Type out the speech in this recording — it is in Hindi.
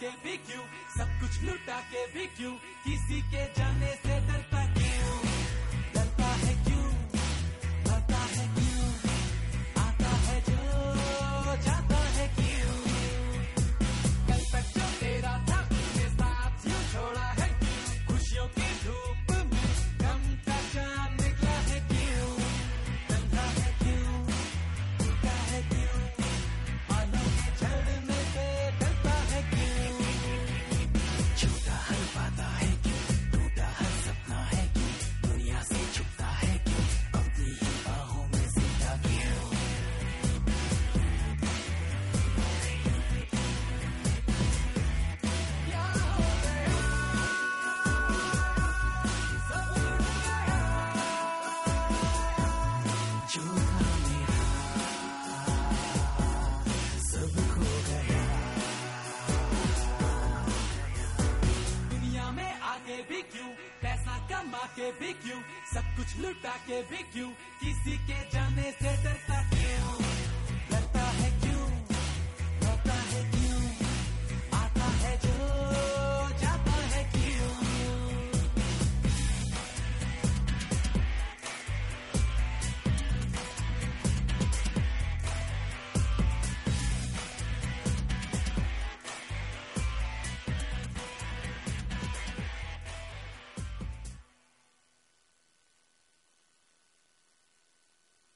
के भी क्यों, सब कुछ लुटा के भी क्यों, किसी के जाने से डरता क्यों, डरता है क्यों, डरता है क्यों, आता है जो जाता है क्यों, कल तक जो तेरा था मेरे साथ यूं छोड़ा है क्यों, खुशियों की धूप में गम का चांद निकला है क्यों, डरता है क्यों, टूटा है क्यों, बालों के झड़ने से डरता है क्यों, छूटा हर वादा है क्यों, टूटा हर सपना है क्यों, दुनिया से छुपता है क्यों, अपनी ही बाहों में जिंदा क्यों, क्या हो गया, सब उड़ गया, जो था मेरा सब खो गया, दुनिया में आके भी क्यों, पैसा कमा के भी क्यों, सब कुछ लुटा के भी क्यों, किसी के जाने से डरता क्यों।